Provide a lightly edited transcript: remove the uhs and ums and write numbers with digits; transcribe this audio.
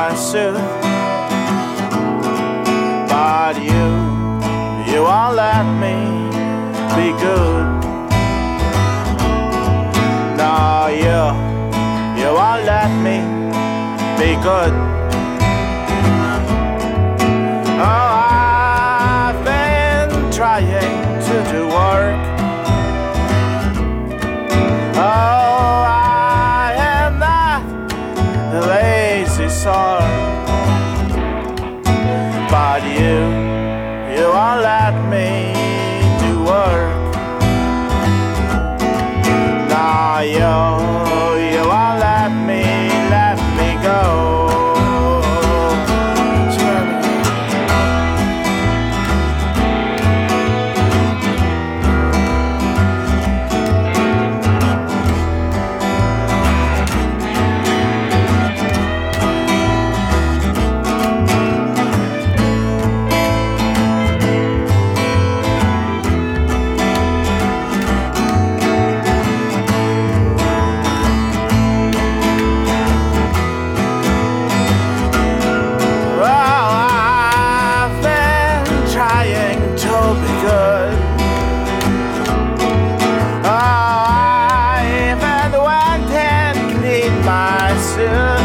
myself. But you won't let me be good. No, you won't let me be good. Oh, I've been trying to do work. Oh, I am not the lazy sort. But you won't let me do work. No, you won't let me go. Myself.